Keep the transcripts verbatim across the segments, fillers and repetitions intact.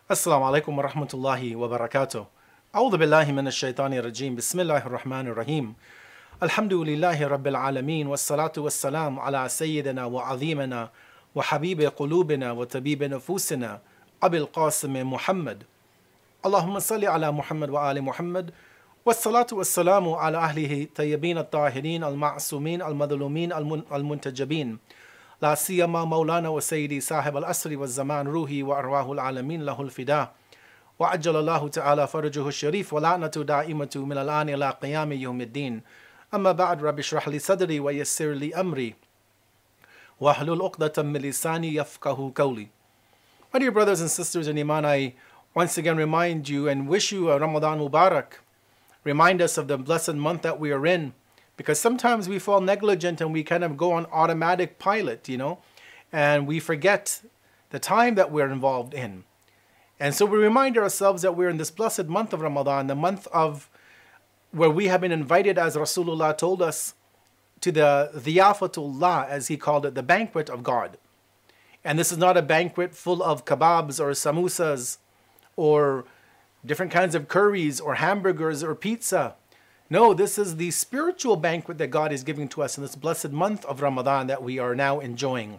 السلام عليكم ورحمة الله وبركاته. أعوذ بالله من الشيطان الرجيم. بسم الله الرحمن الرحيم. الحمد لله رب العالمين والصلاة والسلام على سيدنا وعظيمنا وحبيب قلوبنا وطبيب نفوسنا أبي القاسم محمد. اللهم صل على محمد وآل محمد والصلاة والسلام على أهله طيبين الطاهرين المعصومين المظلومين المنتجبين، لا سيما مولانا وسيدي صاحب الأسر والزمان روحي وأرواح العالمين له الفداء، وعجل الله تعالى فرجه الشريف ولعنة دائمة من الآن إلى قيام يوم الدين. أما بعد، رب اشرح لي صدري ويسر لي أمري واحلل عقدة من لساني يفقهوا قولي. My dear brothers and sisters in Iman, I once again remind you and wish you a Ramadan Mubarak. Remind us of the blessed month that we are in, because sometimes we fall negligent and we kind of go on automatic pilot, you know, and we forget the time that we're involved in. And so we remind ourselves that we're in this blessed month of Ramadan, the month of where we have been invited, as Rasulullah told us, to the Dhiyafatullah, as he called it, the banquet of God. And this is not a banquet full of kebabs or samosas or different kinds of curries or hamburgers or pizza. No, this is the spiritual banquet that God is giving to us in this blessed month of Ramadan that we are now enjoying.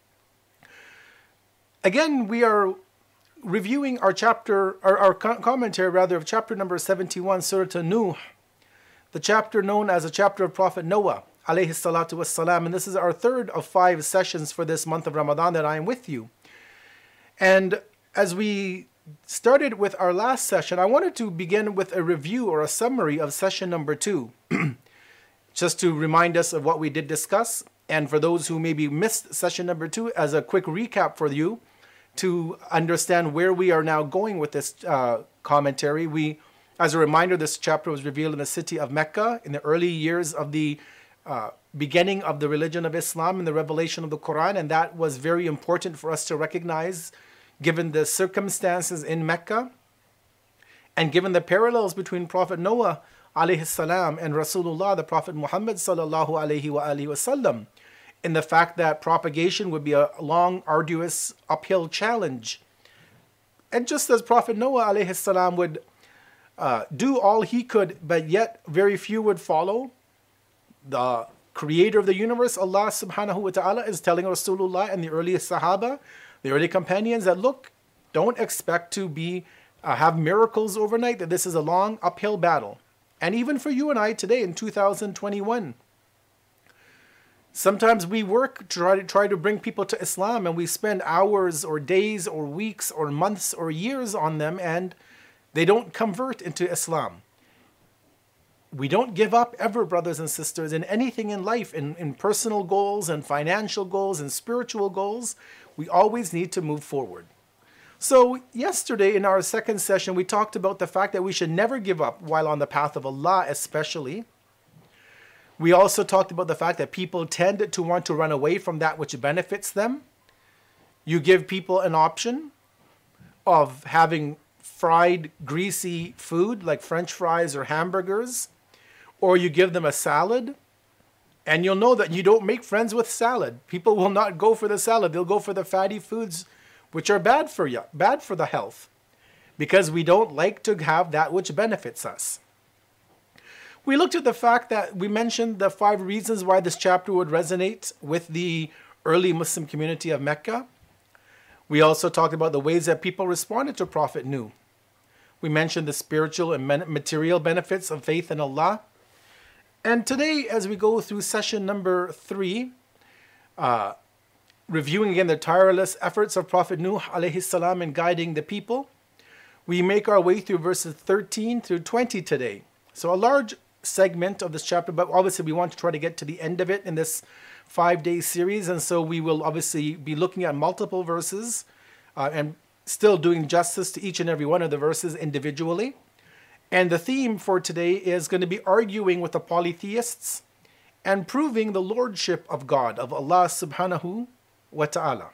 Again, we are reviewing our chapter, our, our commentary rather, of chapter number seventy-one, Surah Nuh, the chapter known as the chapter of Prophet Noah, alayhi salatu wassalam. And this is our third of five sessions for this month of Ramadan that I am with you. And as we started with our last session, I wanted to begin with a review or a summary of session number two, just to remind us of what we did discuss. And for those who maybe missed session number two, as a quick recap for you, to understand where we are now going with this uh, commentary. We, as a reminder, this chapter was revealed in the city of Mecca in the early years of the uh, beginning of the religion of Islam and the revelation of the Quran, and that was very important for us to recognize given the circumstances in Mecca and given the parallels between Prophet Noah alayhi salam and Rasulullah, the Prophet Muhammad sallallahu alayhi wa alihi wasallam, in the fact that propagation would be a long, arduous, uphill challenge. And just as Prophet Noah alayhi salam would uh, do all he could, but yet very few would follow, the creator of the universe, Allah subhanahu wa ta'ala, is telling Rasulullah and the earliest Sahaba, the early companions, that look, don't expect to be uh, have miracles overnight, that this is a long uphill battle. And even for you and I today in two thousand twenty-one, sometimes we work to try to try to bring people to Islam, and we spend hours or days or weeks or months or years on them, and they don't convert into Islam. We don't give up ever, brothers and sisters, in anything in life, in, in personal goals and financial goals and spiritual goals. We always need to move forward. So yesterday in our second session, we talked about the fact that we should never give up while on the path of Allah especially. We also talked about the fact that people tend to want to run away from that which benefits them. You give people an option of having fried, greasy food like French fries or hamburgers, or you give them a salad, and you'll know that you don't make friends with salad. People will not go for the salad. They'll go for the fatty foods, which are bad for you, bad for the health, because we don't like to have that which benefits us. We looked at the fact that we mentioned the five reasons why this chapter would resonate with the early Muslim community of Mecca. We also talked about the ways that people responded to Prophet Nuh. We mentioned the spiritual and material benefits of faith in Allah. And today, as we go through session number three, uh, reviewing again the tireless efforts of Prophet Nuh alayhi salam in guiding the people, we make our way through verses thirteen through twenty today. So a large segment of this chapter, but obviously we want to try to get to the end of it in this five-day series, and so we will obviously be looking at multiple verses uh, and still doing justice to each and every one of the verses individually. And the theme for today is going to be arguing with the polytheists and proving the lordship of God, of Allah subhanahu wa ta'ala.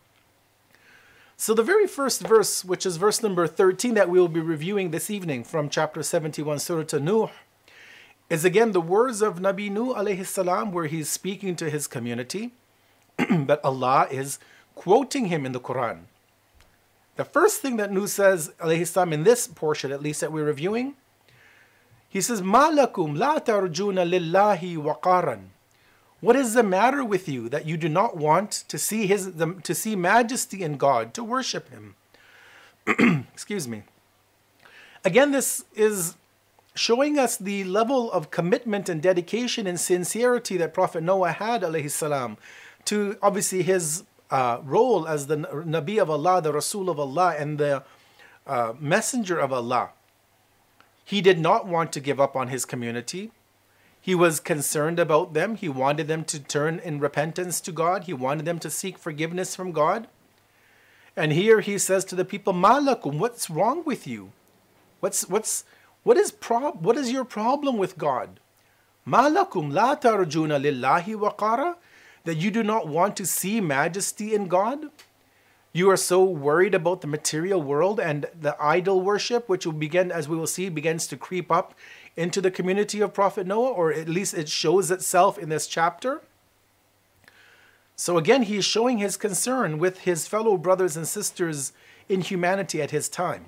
So the very first verse, which is verse number thirteen that we will be reviewing this evening from chapter seventy-one, Surah Nuh, is again the words of Nabi Nuh alayhi salam, where he's speaking to his community, but Allah is quoting him in the Quran. The first thing that Nuh says, alayhi salam, in this portion at least that we're reviewing, he says, مَا لَكُمْ لَا تَرْجُونَ لِلَّهِ وَقَارًا. What is the matter with you that you do not want to see his the, to see majesty in God, to worship him? Excuse me. Again, this is showing us the level of commitment and dedication and sincerity that Prophet Noah had, alayhi salam, to obviously his uh, role as the Nabi of Allah, the Rasul of Allah, and the uh, Messenger of Allah. He did not want to give up on his community. He was concerned about them. He wanted them to turn in repentance to God. He wanted them to seek forgiveness from God. And here he says to the people, مَا لَكُمْ, what's wrong with you? What's what's what is prob what is your problem with God? مَا لَكُمْ لَا تَرْجُونَ لِلَّهِ وَقَارًا, that you do not want to see majesty in God? You are so worried about the material world and the idol worship, which will begin, as we will see, begins to creep up into the community of Prophet Noah, or at least it shows itself in this chapter. So again, he is showing his concern with his fellow brothers and sisters in humanity at his time.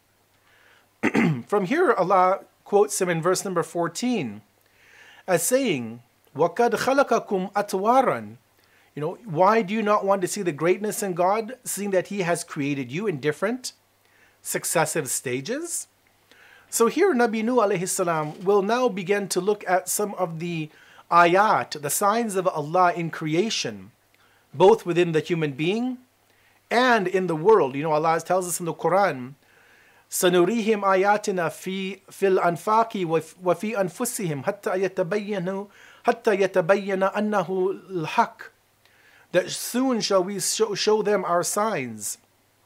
From here, Allah quotes him in verse number fourteen as saying, وَقَدْ خَلَقَكُمْ أَطْوَارًا. You know, why do you not want to see the greatness in God, seeing that he has created you in different successive stages? So here Nabi Nuh alayhi salam will now begin to look at some of the ayat, the signs of Allah in creation, both within the human being and in the world. You know, Allah tells us in the Quran, سَنُرِيهِمْ آيَاتِنَا فِي فِي الْأَنفَاقِ وَفِي أَنفُسِهِمْ حَتَّى يَتَبَيَّنَ حَتَّى يَتَبَيَّنَ أَنَّهُ الْحَقِّ. That soon shall we show, show them our signs.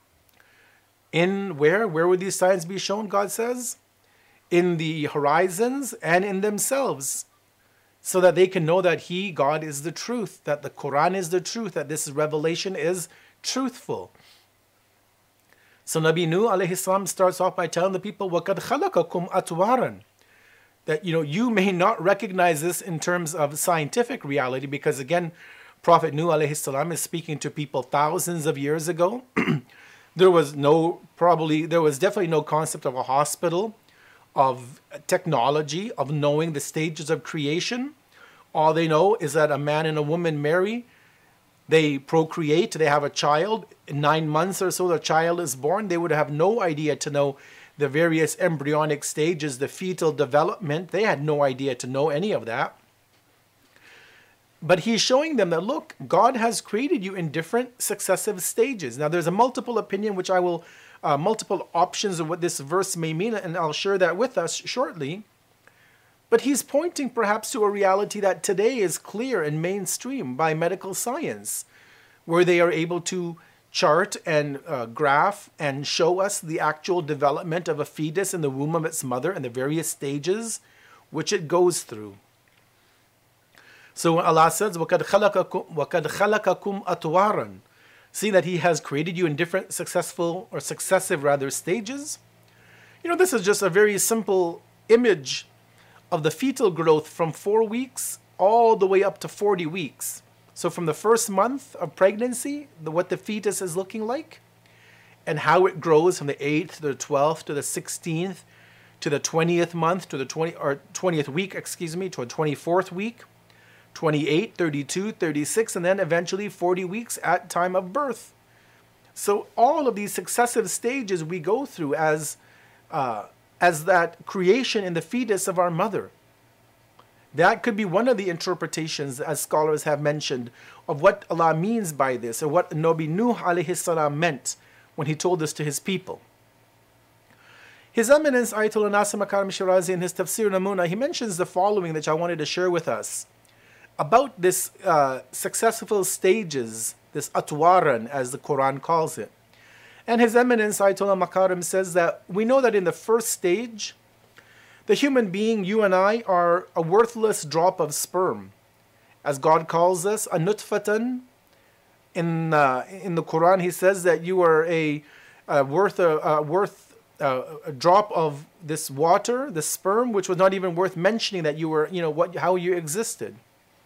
In where? Where would these signs be shown, God says? In the horizons and in themselves, so that they can know that He, God, is the truth, that the Quran is the truth, that this revelation is truthful. So Nabi Nuh alayhi salam starts off by telling the people, وَقَدْ خَلَقَكُمْ أَطْوَارًا, that, you know, you may not recognize this in terms of scientific reality, because again, Prophet Nuh alayhi salam is speaking to people thousands of years ago. There was no, probably, there was definitely no concept of a hospital, of technology, of knowing the stages of creation. All they know is that a man and a woman marry, they procreate, they have a child. In nine months or so, the child is born. They would have no idea to know the various embryonic stages, the fetal development. They had no idea to know any of that. But he's showing them that, look, God has created you in different successive stages. Now, there's a multiple opinion, which I will, uh, multiple options of what this verse may mean, and I'll share that with us shortly. But he's pointing perhaps to a reality that today is clear and mainstream by medical science, where they are able to chart and uh, graph and show us the actual development of a fetus in the womb of its mother and the various stages which it goes through. So when Allah says, وَقَدْ خَلَقَكُمْ وَقَدْ خَلَقَكُمْ أَطْوَارًا, seeing that He has created you in different successful or successive rather stages. You know, this is just a very simple image of the fetal growth from four weeks all the way up to forty weeks. So from the first month of pregnancy, the, what the fetus is looking like, and how it grows from the eighth to the twelfth to the sixteenth to the twentieth month to the twenty or twentieth week, excuse me, to a twenty-fourth week. twenty-eight, thirty-two, thirty-six, and then eventually forty weeks at time of birth. So all of these successive stages we go through as, uh, as that creation in the fetus of our mother. That could be one of the interpretations, as scholars have mentioned, of what Allah means by this, or what Nabi Nuh alayhi salam meant when he told this to his people. His Eminence Ayatollah Nasir Makarim Shirazi in his Tafsir Namuna, he mentions the following that I wanted to share with us about this uh, successful stages, this atwaran as the Quran calls it. And His Eminence Ayatollah Makarim says that we know that in the first stage, the human being, you and I, are a worthless drop of sperm. As God calls us, a nutfatan. In, uh, in the Quran, He says that you are a, a worth, a, a worth a, a drop of this water, the sperm, which was not even worth mentioning that you were, you know, what, how you existed.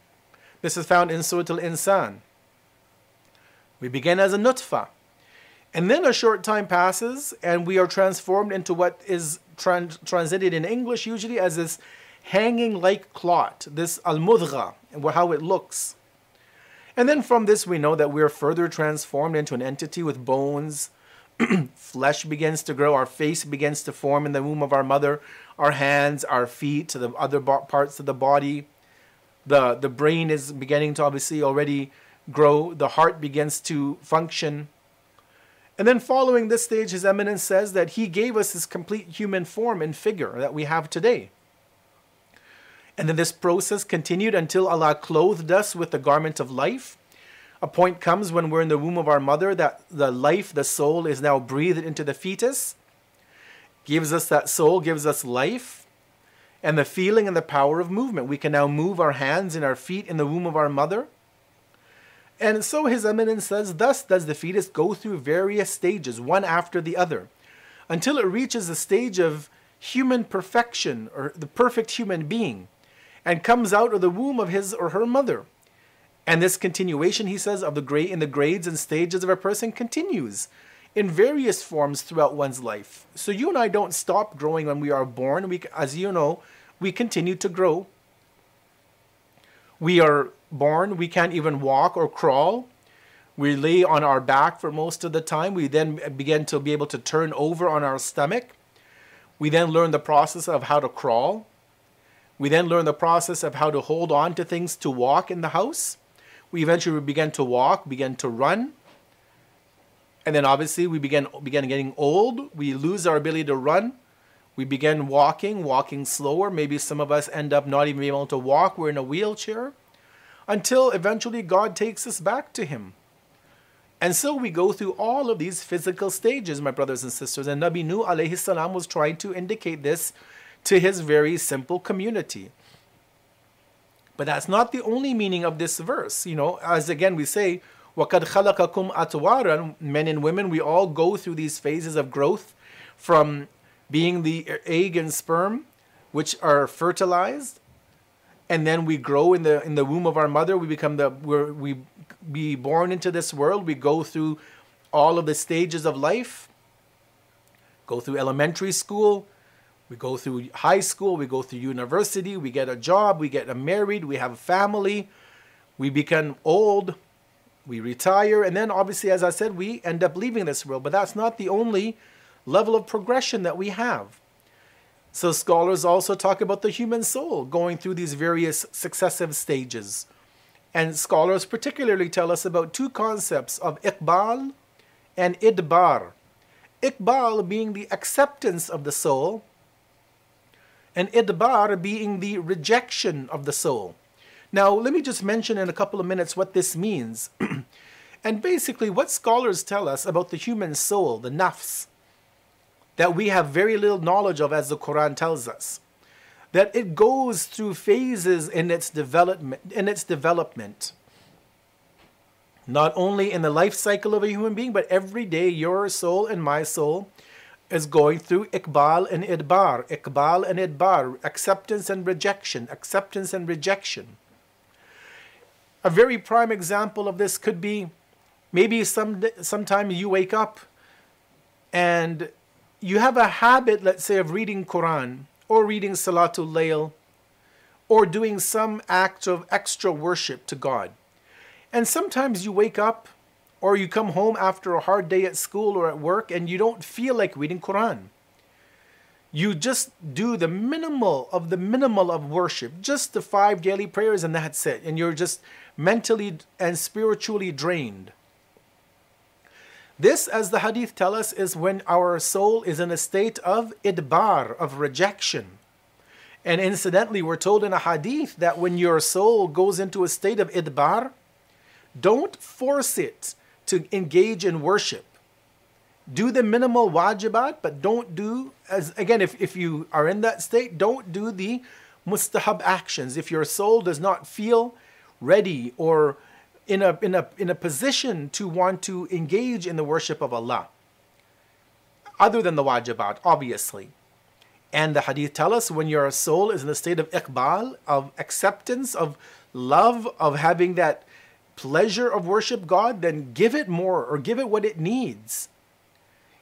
This is found in Surah Al-Insan. We begin as a nutfa. And then a short time passes, and we are transformed into what is trans- translated in English usually as this hanging like clot, this al-mudgha, and how it looks. And then from this we know that we are further transformed into an entity with bones. Flesh begins to grow, our face begins to form in the womb of our mother, our hands, our feet, the other bo- parts of the body. The, the brain is beginning to obviously already grow, the heart begins to function. And then following this stage, His Eminence says that He gave us this complete human form and figure that we have today. And then this process continued until Allah clothed us with the garment of life. A point comes when we're in the womb of our mother that the life, the soul, is now breathed into the fetus. Gives us that soul, gives us life, and the feeling and the power of movement. We can now move our hands and our feet in the womb of our mother. And so His Eminence says, thus does the fetus go through various stages, one after the other, until it reaches the stage of human perfection, or the perfect human being, and comes out of the womb of his or her mother. And this continuation, he says, of the grade in the grades and stages of a person continues in various forms throughout one's life. So you and I don't stop growing when we are born. We, as you know, we continue to grow. We are born, we can't even walk or crawl. We lay on our back for most of the time. We then begin to be able to turn over on our stomach. We then learn the process of how to crawl. We then learn the process of how to hold on to things to walk in the house. We eventually begin to walk, begin to run. And then obviously we begin, begin getting old. We lose our ability to run. We begin walking, walking slower. Maybe some of us end up not even being able to walk. We're in a wheelchair. Until eventually God takes us back to Him. And so we go through all of these physical stages, my brothers and sisters. And Nabi Nuh alayhi salam was trying to indicate this to his very simple community. But that's not the only meaning of this verse. You know, as again we say, وَقَدْ خَلَقَكُمْ أَطْوَارًا, men and women, we all go through these phases of growth from being the egg and sperm, which are fertilized, and then we grow in the in the womb of our mother. We become the we're, we be born into this world. We go through all of the stages of life. Go through elementary school. We go through high school. We go through university. We get a job. We get married. We have a family. We become old. We retire, and then obviously, as I said, we end up leaving this world. But that's not the only level of progression that we have. So scholars also talk about the human soul going through these various successive stages. And scholars particularly tell us about two concepts of iqbal and idbar. Iqbal being the acceptance of the soul, and idbar being the rejection of the soul. Now, let me just mention in a couple of minutes what this means. And basically, what scholars tell us about the human soul, the nafs, that we have very little knowledge of, as the Quran tells us, that it goes through phases in its development, in its development. Not only in the life cycle of a human being, but every day your soul and my soul is going through iqbal and idbar, iqbal and idbar, acceptance and rejection, acceptance and rejection. A very prime example of this could be maybe some sometime you wake up and you have a habit, let's say, of reading Quran or reading Salatul Layl or doing some act of extra worship to God. And sometimes you wake up or you come home after a hard day at school or at work and you don't feel like reading Quran. You just do the minimal of the minimal of worship, just the five daily prayers, and that's it. And you're just mentally and spiritually drained. This, as the hadith tell us, is when our soul is in a state of idbar, of rejection. And incidentally, we're told in a hadith that when your soul goes into a state of idbar, don't force it to engage in worship. Do the minimal wajibat, but don't do, as again, if, if you are in that state, don't do the mustahab actions. If your soul does not feel ready or in a, in a, in a position to want to engage in the worship of Allah, other than the wajibat, obviously. And the hadith tell us when your soul is in a state of iqbal, of acceptance, of love, of having that pleasure of worship God, then give it more or give it what it needs.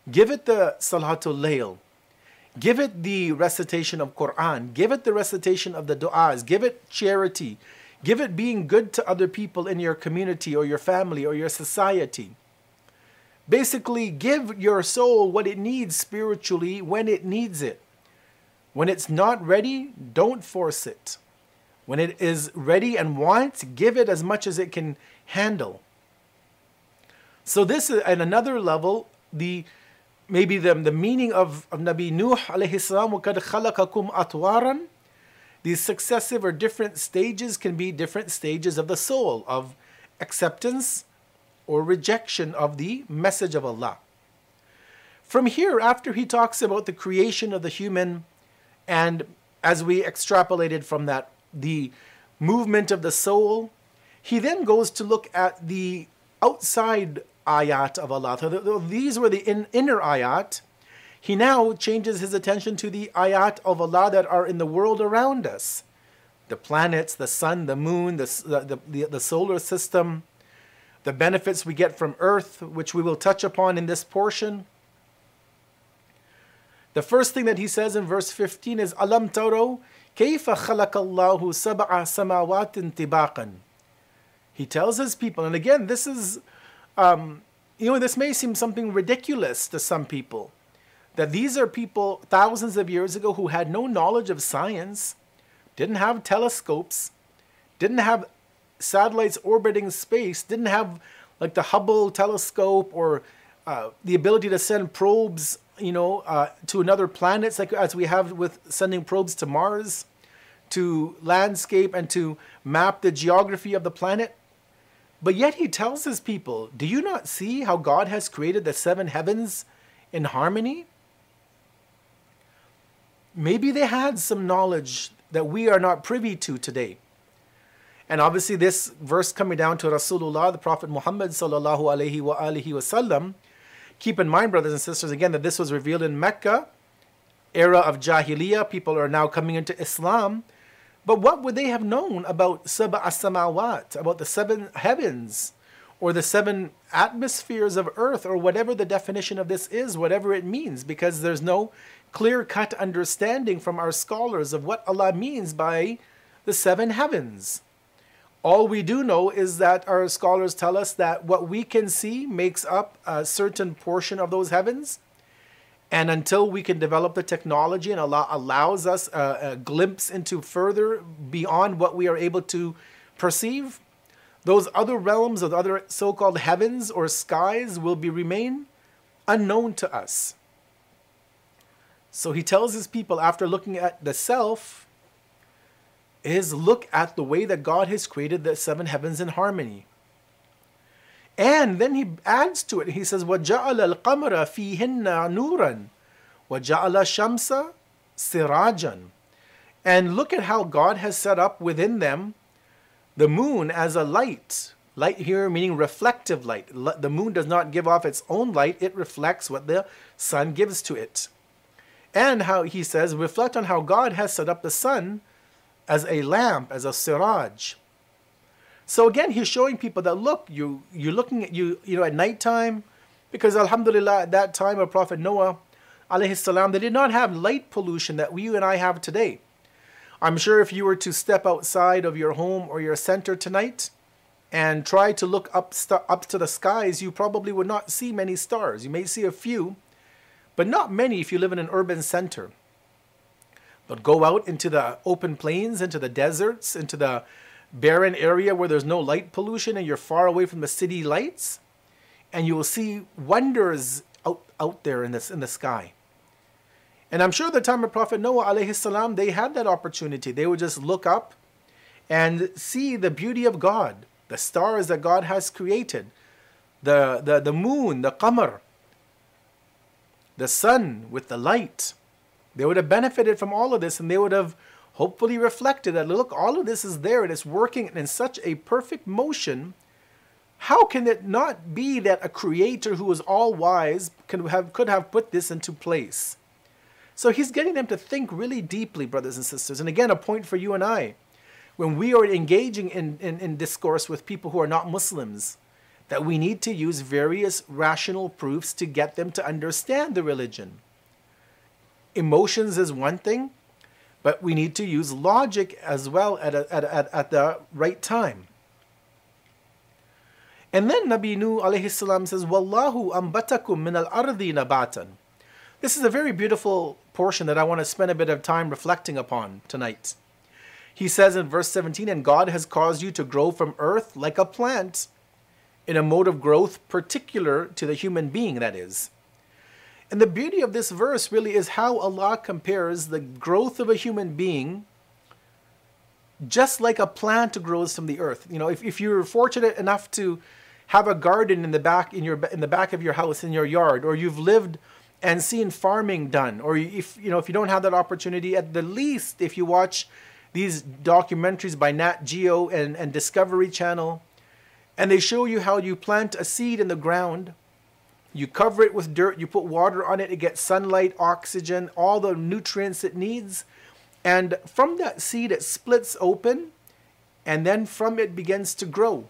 Give it the Salatul Layl. Give it the recitation of Quran. Give it the recitation of the du'as. Give it charity. Give it being good to other people in your community or your family or your society. Basically, give your soul what it needs spiritually when it needs it. When it's not ready, don't force it. When it is ready and wants, give it as much as it can handle. So this is at another level, the maybe the, the meaning of, of Nabi Nuh alayhi salam, وَقَدْ خَلَقَكُمْ أَطْوَارًا. These successive or different stages can be different stages of the soul, of acceptance or rejection of the message of Allah. From here, after he talks about the creation of the human, and as we extrapolated from that, the movement of the soul, he then goes to look at the outside ayat of Allah. So these were the in, inner ayat. He now changes his attention to the ayat of Allah that are in the world around us. The planets, the sun, the moon, the, the, the, the solar system, the benefits we get from earth, which we will touch upon in this portion. The first thing that he says in verse fifteen is, Alam taro kayfa khalaqallahu sab'a samawatin tibaqan. He tells his people, and again, this is, um, you know, this may seem something ridiculous to some people, that these are people thousands of years ago who had no knowledge of science, didn't have telescopes, didn't have satellites orbiting space, didn't have like the Hubble telescope or uh, the ability to send probes, you know, uh, to another planets, like as we have with sending probes to Mars, to landscape and to map the geography of the planet. But yet he tells his people, do you not see how God has created the seven heavens in harmony? Maybe they had some knowledge that we are not privy to today. And obviously this verse coming down to Rasulullah, the Prophet Muhammad sallallahu alayhi wa alihi wasallam. Keep in mind, brothers and sisters, again, that this was revealed in Mecca, era of Jahiliyyah. People are now coming into Islam. But what would they have known about Sab'a as-samawat, about the seven heavens, or the seven atmospheres of earth, or whatever the definition of this is, whatever it means, because there's no clear-cut understanding from our scholars of what Allah means by the seven heavens. All we do know is that our scholars tell us that what we can see makes up a certain portion of those heavens. And until we can develop the technology and Allah allows us a, a glimpse into further beyond what we are able to perceive, those other realms of other so-called heavens or skies will be remain unknown to us. So he tells his people, after looking at the self, is look at the way that God has created the seven heavens in harmony. And then he adds to it, he says, وَجَعَلَ الْقَمَرَ فِيهِنَّ نُورًا وَجَعَلَ الشَّمْسَ سِرَاجًا. And look at how God has set up within them the moon as a light. Light here meaning reflective light. The moon does not give off its own light, it reflects what the sun gives to it. And how he says, reflect on how God has set up the sun as a lamp, as a siraj. So again, he's showing people that, look, you, you're looking at, you, you know, at nighttime, because alhamdulillah, at that time of Prophet Noah, alayhi salam, they did not have light pollution that we, you and I have today. I'm sure if you were to step outside of your home or your center tonight and try to look up, st- up to the skies, you probably would not see many stars. You may see a few, but not many if you live in an urban center. But go out into the open plains, into the deserts, into the barren area where there's no light pollution and you're far away from the city lights, and you will see wonders out, out there in, this, in the sky. And I'm sure at the time of Prophet Noah alayhi salam, they had that opportunity. They would just look up and see the beauty of God, the stars that God has created, the, the, the moon, the qamar, the sun with the light. They would have benefited from all of this, and they would have hopefully reflected that, look, all of this is there and it's working in such a perfect motion. How can it not be that a creator who is all wise could have, could have put this into place? So he's getting them to think really deeply, brothers and sisters. And again, a point for you and I. When we are engaging in, in, in discourse with people who are not Muslims, that we need to use various rational proofs to get them to understand the religion. Emotions is one thing, but we need to use logic as well at, a, at, at, at the right time. And then Nabi Nuh alayhi salam says, Wallahu ambatakum min al-ardi nabatan. This is a very beautiful portion that I want to spend a bit of time reflecting upon tonight. He says in verse seventeen, and God has caused you to grow from earth like a plant, in a mode of growth particular to the human being, that is. And the beauty of this verse really is how Allah compares the growth of a human being just like a plant grows from the earth. You know, if, if you're fortunate enough to have a garden in the back in your in the back of your house, in your yard, or you've lived and seen farming done, or if you know if you don't have that opportunity, at the least if you watch these documentaries by Nat Geo and, and Discovery Channel, and they show you how you plant a seed in the ground, you cover it with dirt, you put water on it, it gets sunlight, oxygen, all the nutrients it needs, and from that seed it splits open, and then from it begins to grow.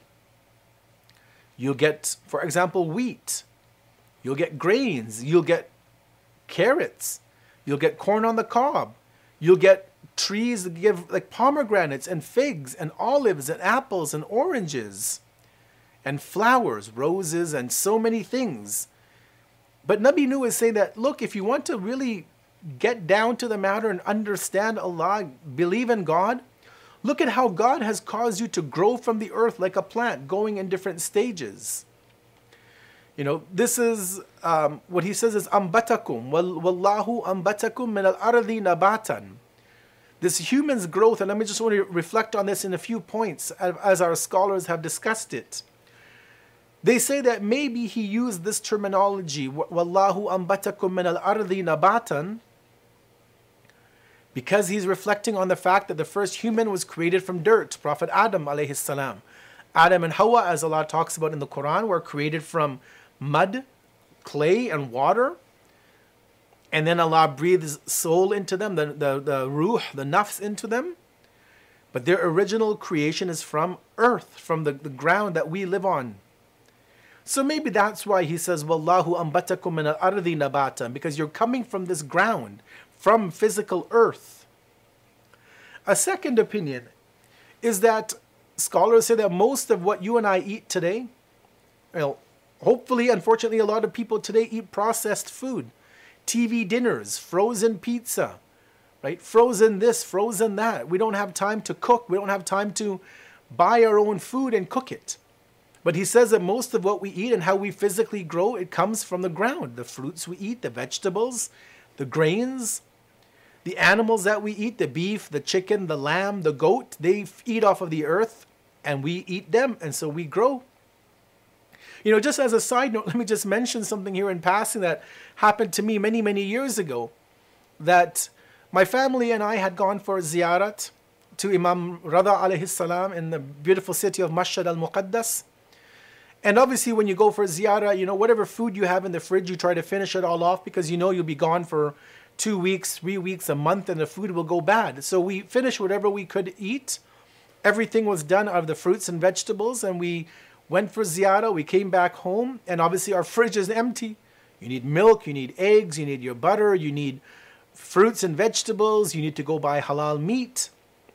You'll get, for example, wheat. You'll get grains. You'll get carrots. You'll get corn on the cob. You'll get trees that give like pomegranates and figs and olives and apples and oranges and flowers, roses, and so many things. But Nabi Nuh is saying that, look, if you want to really get down to the matter and understand Allah, believe in God, look at how God has caused you to grow from the earth like a plant, going in different stages. You know, this is um, what he says is ambatakum, wallahu ambatakum min al-ardi nabatan. This human's growth, and let me just want to reflect on this in a few points as our scholars have discussed it. They say that maybe he used this terminology, wallahu ambatakum min al-ardi nabatan, because he's reflecting on the fact that the first human was created from dirt, Prophet Adam alayhi salam. Adam and Hawa, as Allah talks about in the Quran, were created from mud, clay, and water. And then Allah breathes soul into them, the, the, the ruh, the nafs into them. But their original creation is from earth, from the, the ground that we live on. So maybe that's why he says, Wallahu ambatakum min al-ardi nabatan, because you're coming from this ground, from physical earth. A second opinion is that scholars say that most of what you and I eat today, well, hopefully, unfortunately, a lot of people today eat processed food, T V dinners, frozen pizza, right? Frozen this, frozen that. We don't have time to cook. We don't have time to buy our own food and cook it. But he says that most of what we eat and how we physically grow, it comes from the ground. The fruits we eat, the vegetables, the grains, the animals that we eat, the beef, the chicken, the lamb, the goat, they eat off of the earth and we eat them, and so we grow. You know, just as a side note, let me just mention something here in passing that happened to me many, many years ago. That my family and I had gone for a ziyarat to Imam Rada alayhi salam in the beautiful city of Mashhad al-Muqaddas. And obviously when you go for a ziyarah, you know, whatever food you have in the fridge, you try to finish it all off because you know you'll be gone for two weeks, three weeks, a month, and the food will go bad. So we finished whatever we could eat. Everything was done out of the fruits and vegetables, and we went for ziyarah. We came back home, and obviously our fridge is empty. You need milk, you need eggs, you need your butter, you need fruits and vegetables, you need to go buy halal meat.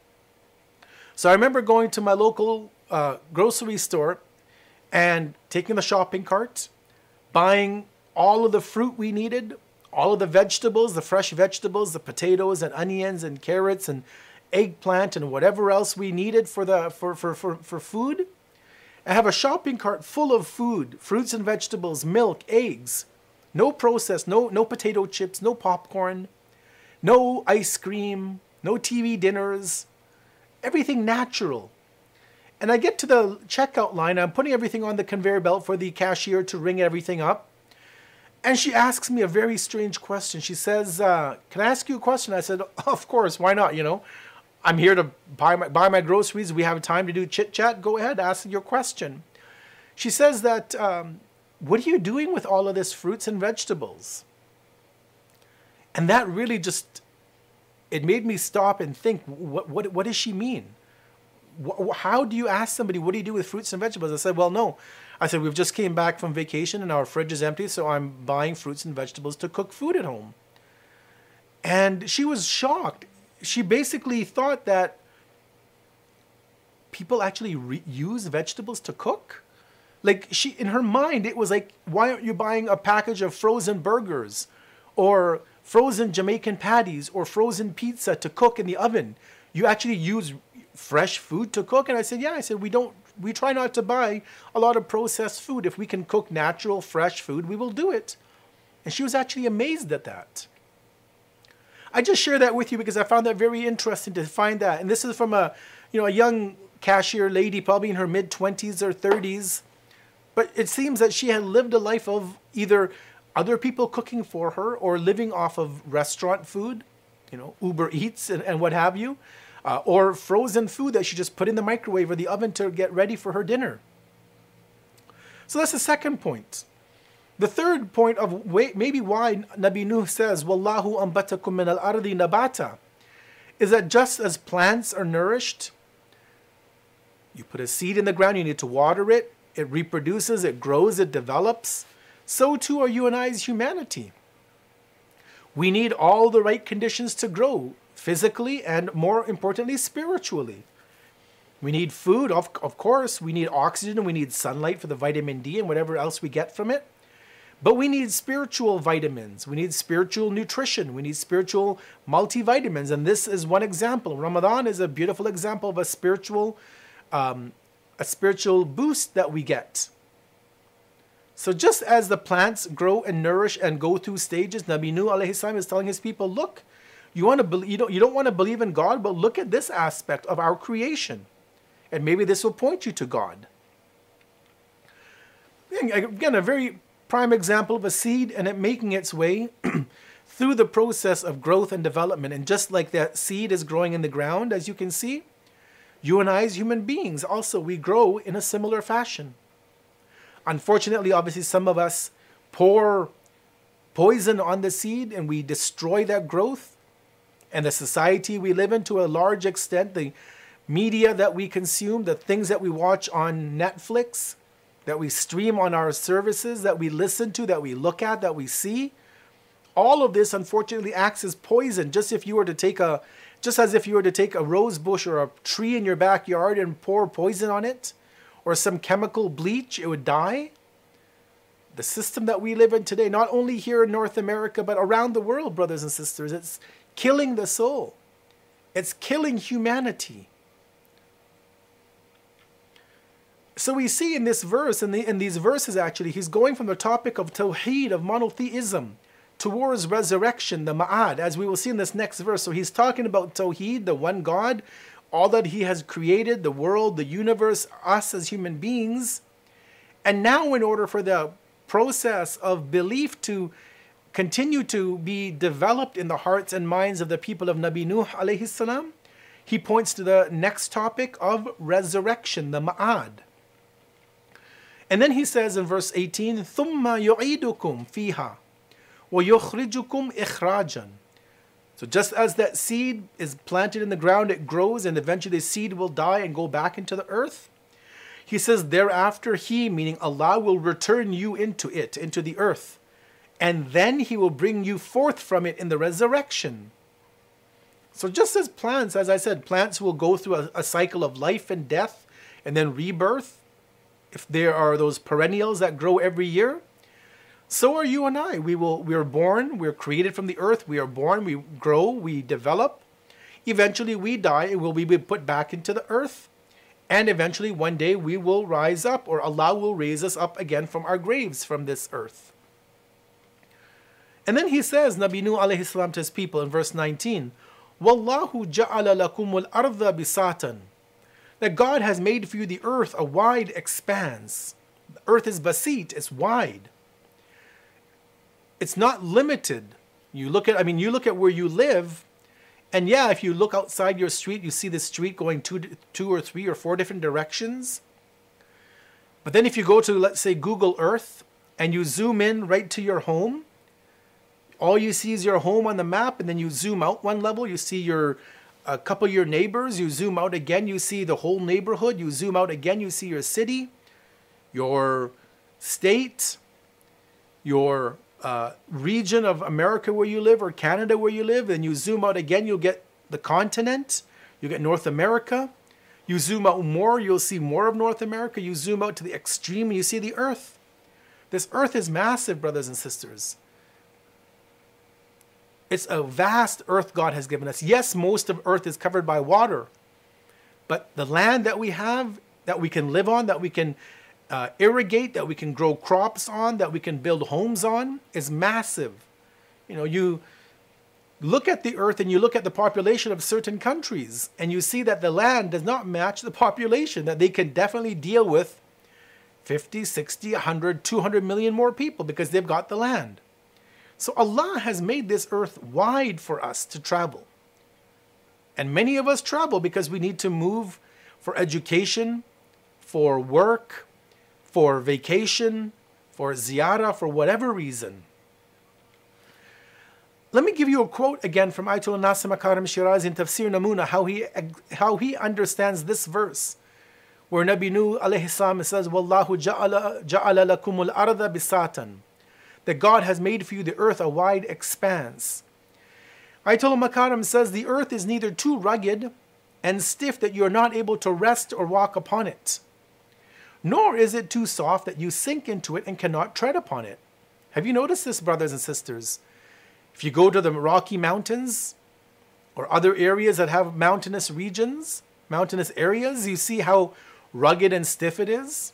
So I remember going to my local uh, grocery store and taking the shopping cart, buying all of the fruit we needed, all of the vegetables, the fresh vegetables, the potatoes and onions and carrots and eggplant and whatever else we needed for the for, for, for, for food. I have a shopping cart full of food, fruits and vegetables, milk, eggs, no processed, no, no potato chips, no popcorn, no ice cream, no T V dinners, everything natural. And I get to the checkout line, I'm putting everything on the conveyor belt for the cashier to ring everything up. And she asks me a very strange question. She says, uh, can I ask you a question? I said, of course, why not, you know? I'm here to buy my, buy my groceries. We have time to do chit-chat. Go ahead, ask your question. She says that, um, what are you doing with all of this fruits and vegetables? And that really just, it made me stop and think, what, what, what does she mean? wh- how do you ask somebody, what do you do with fruits and vegetables? I said, well, no. I said, we've just came back from vacation and our fridge is empty, so I'm buying fruits and vegetables to cook food at home. And she was shocked. She basically thought that people actually re- use vegetables to cook. Like, she, in her mind, it was like, why aren't you buying a package of frozen burgers or frozen Jamaican patties or frozen pizza to cook in the oven? You actually use fresh food to cook? And I said, yeah. I said, we don't, we try not to buy a lot of processed food. If we can cook natural, fresh food, we will do it. And she was actually amazed at that. I just share that with you because I found that very interesting to find that. And this is from a, you know, a young cashier lady, probably in her mid twenties or thirties. But it seems that she had lived a life of either other people cooking for her or living off of restaurant food, you know, Uber Eats and, and what have you, uh, or frozen food that she just put in the microwave or the oven to get ready for her dinner. So that's the second point. The third point of way, maybe why Nabi Nuh says, Wallahu ambatakum min al-ardi nabata, is that just as plants are nourished, you put a seed in the ground, you need to water it, it reproduces, it grows, it develops. So too are you and I as humanity. We need all the right conditions to grow, physically and more importantly, spiritually. We need food, of, of course. We need oxygen, we need sunlight for the vitamin D and whatever else we get from it. But we need spiritual vitamins. We need spiritual nutrition. We need spiritual multivitamins. And this is one example. Ramadan is a beautiful example of a spiritual um, a spiritual boost that we get. So just as the plants grow and nourish and go through stages, Nabi Nuh alayhi salam is telling his people, look, you want to be, you don't you don't want to believe in God, but look at this aspect of our creation. And maybe this will point you to God. Again, a very prime example of a seed and it making its way through the process of growth and development. And just like that seed is growing in the ground, as you can see, you and I as human beings also, we grow in a similar fashion. Unfortunately, obviously, some of us pour poison on the seed and we destroy that growth. And the society we live in, to a large extent, the media that we consume, the things that we watch on Netflix, that we stream on our services, that we listen to, that we look at, that we see, all of this unfortunately acts as poison. Just if you were to take a, just as if you were to take a rose bush or a tree in your backyard and pour poison on it, or some chemical bleach, it would die. The system that we live in today, not only here in North America, but around the world, brothers and sisters, it's killing the soul. It's killing humanity. So we see in this verse, in, the, in these verses actually, he's going from the topic of Tawheed, of monotheism, towards resurrection, the Ma'ad, as we will see in this next verse. So he's talking about Tawheed, the one God, all that he has created, the world, the universe, us as human beings. And now in order for the process of belief to continue to be developed in the hearts and minds of the people of Nabi Nuh alayhi salam, he points to the next topic of resurrection, the Ma'ad. And then he says in verse eighteen, ثُمَّ يُعِيدُكُمْ فِيهَا وَيُخْرِجُكُمْ إِخْرَاجًا. So just as that seed is planted in the ground, it grows, and eventually the seed will die and go back into the earth. He says, thereafter he, meaning Allah, will return you into it, into the earth. And then he will bring you forth from it in the resurrection. So just as plants, as I said, plants will go through a, a cycle of life and death and then rebirth. If there are those perennials that grow every year, so are you and I. We will, we are born, we're created from the earth, we are born, we grow, we develop. Eventually we die and will be put back into the earth. And eventually one day we will rise up, or Allah will raise us up again from our graves from this earth. And then he says, Nabi Nuh alayhi salam to his people in verse nineteen, Wallahu ja'ala lakumul arda bisatan. That God has made for you the earth a wide expanse. The earth is basit, it's wide. It's not limited. You look at, I mean, you look at where you live, and yeah, if you look outside your street, you see the street going two, two or three or four different directions. But then if you go to, let's say, Google Earth, and you zoom in right to your home, all you see is your home on the map, and then you zoom out one level, you see your a couple of your neighbors, you zoom out again, you see the whole neighborhood, you zoom out again, you see your city, your state, your uh, region of America where you live, or Canada where you live, and you zoom out again, you'll get the continent, you get North America. You zoom out more, you'll see more of North America. You zoom out to the extreme, and you see the earth. This earth is massive, brothers and sisters. It's a vast earth God has given us. Yes, most of earth is covered by water, but the land that we have, that we can live on, that we can uh, irrigate, that we can grow crops on, that we can build homes on, is massive. You know, you look at the earth and you look at the population of certain countries, and you see that the land does not match the population, that they can definitely deal with fifty, sixty, one hundred, two hundred million more people because they've got the land. So Allah has made this earth wide for us to travel. And many of us travel because we need to move for education, for work, for vacation, for ziyarah, for whatever reason. Let me give you a quote again from Ayatollah Nasir Makarim Shirazi in Tafsir Namuna, how he, how he understands this verse, where Nabi Nuh alayhi salam says, Wallahu ja'ala, ja'ala lakumul arda bisatan, that God has made for you the earth a wide expanse. Ayatollah Makarim says, the earth is neither too rugged and stiff that you are not able to rest or walk upon it, nor is it too soft that you sink into it and cannot tread upon it. Have you noticed this, brothers and sisters? If you go to the Rocky Mountains or other areas that have mountainous regions, mountainous areas, you see how rugged and stiff it is.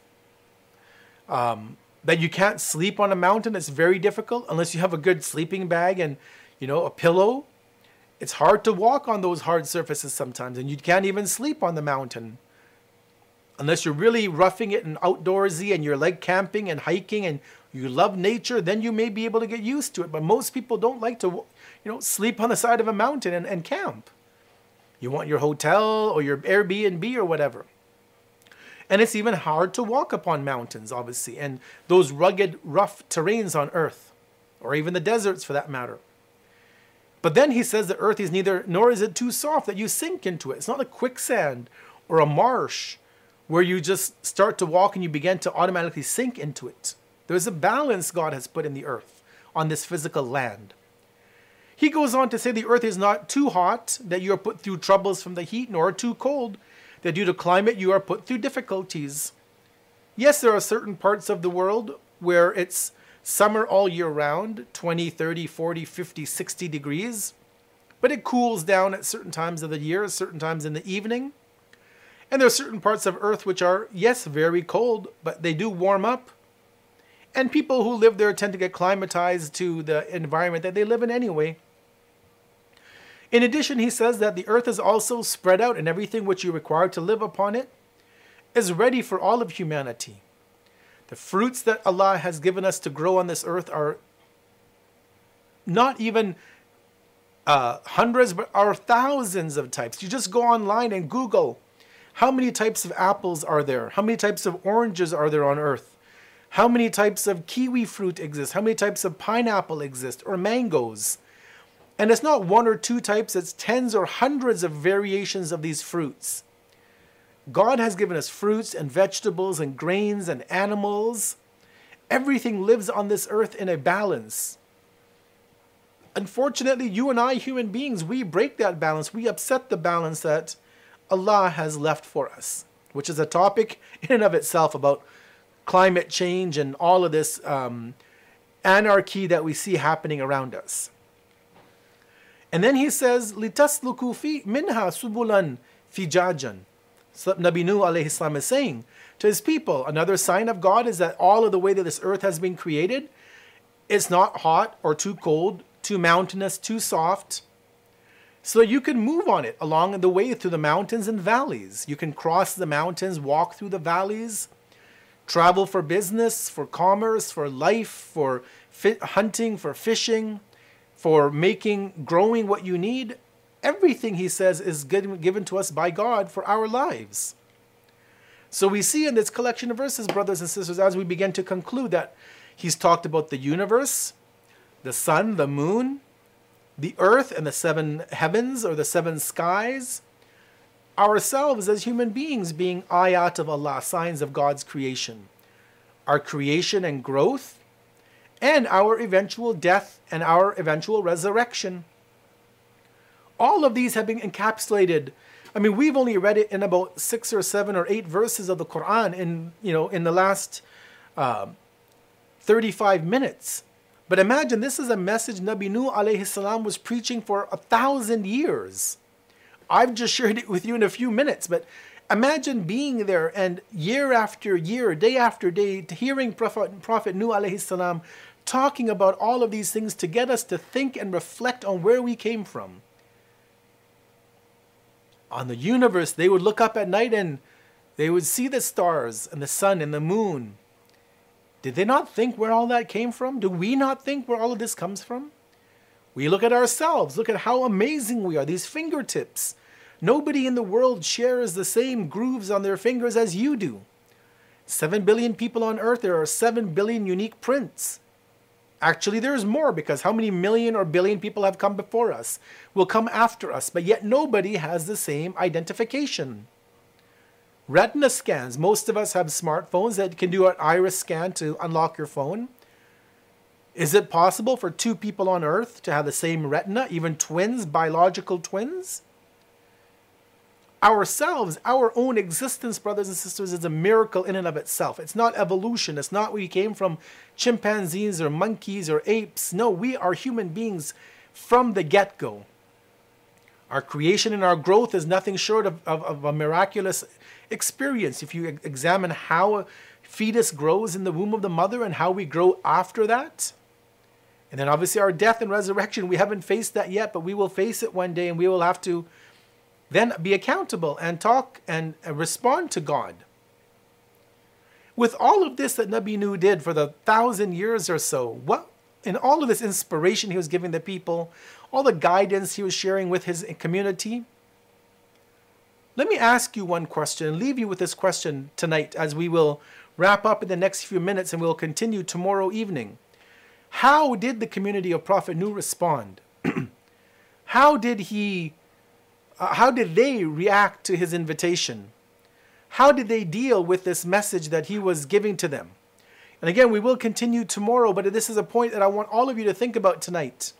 Um, that you can't sleep on a mountain. It's very difficult unless you have a good sleeping bag and, you know, a pillow. It's hard to walk on those hard surfaces sometimes, and you can't even sleep on the mountain unless you're really roughing it and outdoorsy and you're like camping and hiking and you love nature. Then you may be able to get used to it. But most people don't like to, you know, sleep on the side of a mountain and, and camp. You want your hotel or your Airbnb or whatever. And it's even hard to walk upon mountains, obviously, and those rugged, rough terrains on earth, or even the deserts for that matter. But then he says the earth is neither, nor is it too soft that you sink into it. It's not like quicksand or a marsh where you just start to walk and you begin to automatically sink into it. There's a balance God has put in the earth on this physical land. He goes on to say the earth is not too hot that you are put through troubles from the heat, nor too cold that due to climate you are put through difficulties. Yes, there are certain parts of the world where it's summer all year round, twenty, thirty, forty, fifty, sixty degrees, but it cools down at certain times of the year, certain times in the evening. And there are certain parts of earth which are, yes, very cold, but they do warm up. And people who live there tend to get climatized to the environment that they live in anyway. In addition, he says that the earth is also spread out, and everything which you require to live upon it is ready for all of humanity. The fruits that Allah has given us to grow on this earth are not even uh, hundreds, but are thousands of types. You just go online and Google, how many types of apples are there? How many types of oranges are there on earth? How many types of kiwi fruit exist? How many types of pineapple exist, or mangoes? And it's not one or two types, it's tens or hundreds of variations of these fruits. God has given us fruits and vegetables and grains and animals. Everything lives on this earth in a balance. Unfortunately, you and I, human beings, we break that balance. We upset the balance that Allah has left for us, which is a topic in and of itself about climate change and all of this um, anarchy that we see happening around us. And then he says, لِتَسْلُكُوا فِي مِنْهَا سُبُلًا فِجَاجًا. So Nabi Nuh alayhi salam is saying to his people, another sign of God is that all of the way that this earth has been created, it's not hot or too cold, too mountainous, too soft. So you can move on it along the way through the mountains and valleys. You can cross the mountains, walk through the valleys, travel for business, for commerce, for life, for fi- hunting, for fishing, for making, growing what you need. Everything, he says, is given to us by God for our lives. So we see in this collection of verses, brothers and sisters, as we begin to conclude, that he's talked about the universe, the sun, the moon, the earth and the seven heavens or the seven skies, ourselves as human beings being ayat of Allah, signs of God's creation, our creation and growth, and our eventual death and our eventual resurrection. All of these have been encapsulated. I mean, we've only read it in about six or seven or eight verses of the Quran in, you know, in the last uh, thirty-five minutes. But imagine, this is a message Nabi Nuh alayhi salam was preaching for a thousand years. I've just shared it with you in a few minutes, but imagine being there and year after year, day after day, hearing Prophet, Prophet Nuh alayhi salam talking about all of these things to get us to think and reflect on where we came from. On the universe, they would look up at night and they would see the stars and the sun and the moon. Did they not think where all that came from? Do we not think where all of this comes from? We look at ourselves. Look at how amazing we are. These fingertips. Nobody in the world shares the same grooves on their fingers as you do. Seven billion people on earth, there are seven billion unique prints. Actually, there's more, because how many million or billion people have come before us, will come after us, but yet nobody has the same identification. Retina scans. Most of us have smartphones that can do an iris scan to unlock your phone. Is it possible for two people on earth to have the same retina, even twins, biological twins? Ourselves, our own existence, brothers and sisters, is a miracle in and of itself. It's not evolution. It's not we came from chimpanzees or monkeys or apes. No, we are human beings from the get-go. Our creation and our growth is nothing short of, of, of a miraculous experience. If you examine how a fetus grows in the womb of the mother and how we grow after that. And then obviously our death and resurrection, we haven't faced that yet, but we will face it one day, and we will have to then be accountable and talk and respond to God. With all of this that Nabi Nuh did for the thousand years or so, what, in all of this inspiration he was giving the people, all the guidance he was sharing with his community, let me ask you one question and leave you with this question tonight as we will wrap up in the next few minutes and we'll continue tomorrow evening. How did the community of Prophet Nuh respond? How did he Uh, how did they react to his invitation? How did they deal with this message that he was giving to them? And again, we will continue tomorrow, but this is a point that I want all of you to think about tonight.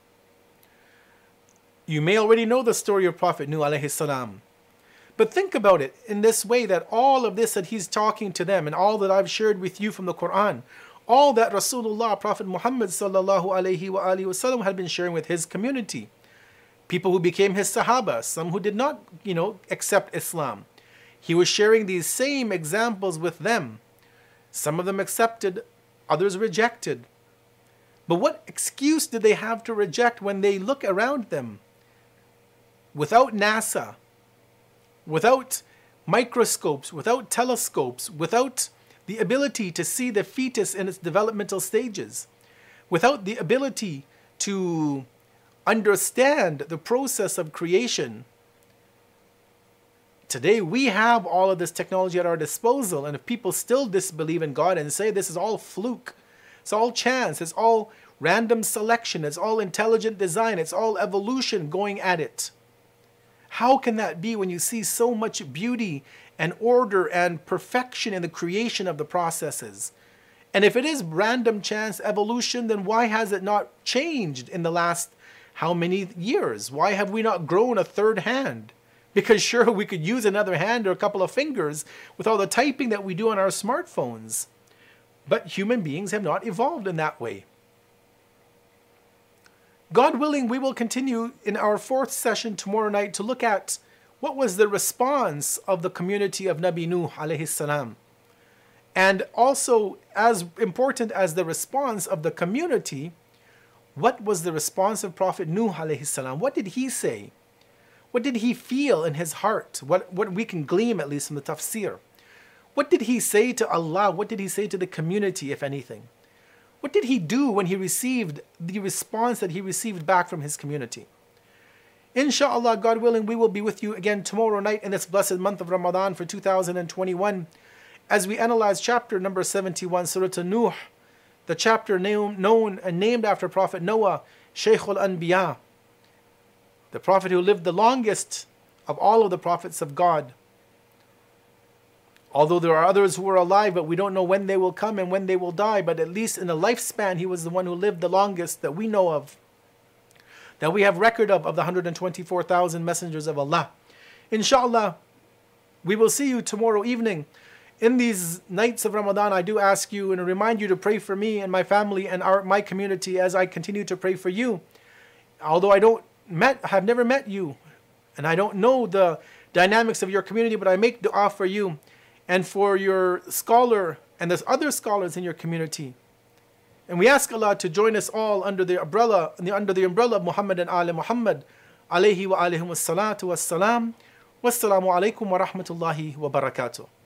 You may already know the story of Prophet Nuh alayhi salam, but think about it in this way, that all of this that he's talking to them and all that I've shared with you from the Quran, all that Rasulullah, Prophet Muhammad sallallahu alayhi wa alihi wasallam had been sharing with his community. People who became his Sahaba, some who did not, you know, accept Islam. He was sharing these same examples with them. Some of them accepted, others rejected. But what excuse did they have to reject when they look around them? Without NASA, without microscopes, without telescopes, without the ability to see the fetus in its developmental stages, without the ability to understand the process of creation. Today we have all of this technology at our disposal, and if people still disbelieve in God and say this is all fluke, it's all chance, it's all random selection, it's all intelligent design, it's all evolution going at it, how can that be when you see so much beauty and order and perfection in the creation of the processes? And if it is random chance evolution, then why has it not changed in the last how many years? Why have we not grown a third hand? Because sure, we could use another hand or a couple of fingers with all the typing that we do on our smartphones. But human beings have not evolved in that way. God willing, we will continue in our fourth session tomorrow night to look at what was the response of the community of Nabi Nuh alayhi salam. And also, as important as the response of the community, what was the response of Prophet Nuh alayhi salam? What did he say? What did he feel in his heart? What, what we can glean at least from the tafsir. What did he say to Allah? What did he say to the community, if anything? What did he do when he received the response that he received back from his community? Inshallah, God willing, we will be with you again tomorrow night in this blessed month of Ramadan for two thousand twenty-one as we analyze chapter number seventy-one, Surah Nuh, the chapter known and named after Prophet Noah, Shaykh al-Anbiya. the Prophet who lived the longest of all of the prophets of God. Although there are others who are alive, but we don't know when they will come and when they will die. But at least in the lifespan, he was the one who lived the longest that we know of, that we have record of, of the one hundred twenty-four thousand messengers of Allah. Inshallah, we will see you tomorrow evening. In these nights of Ramadan, I do ask you and remind you to pray for me and my family and our, my community as I continue to pray for you. Although I don't met, have never met you, and I don't know the dynamics of your community, but I make dua for you and for your scholar and there's other scholars in your community. And we ask Allah to join us all under the umbrella, under the umbrella of Muhammad and Ali Muhammad, alayhi wa alayhim as-salatu was-salam. Wassalamu alaikum wa rahmatullahi wa barakatuh.